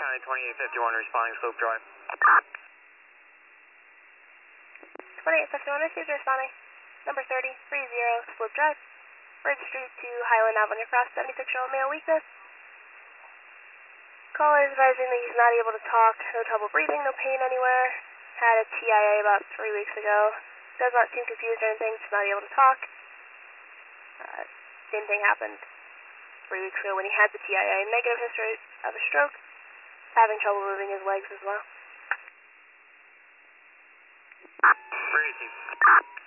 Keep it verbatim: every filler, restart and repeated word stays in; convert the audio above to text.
County twenty-eight fifty-one responding, Slope Drive. twenty-eight fifty-one received, responding. Number thirty, three zero, Slope Drive. Registry to Highland Avenue Cross, seventy-six-year-old male, weakness. Caller is advising that he's not able to talk, no trouble breathing, no pain anywhere. Had a T I A about three weeks ago. Does not seem confused or anything, just not able to talk. Uh, same thing happened three weeks ago when he had the T I A. Negative history of a stroke. Having trouble moving his legs as well. Three eighteen.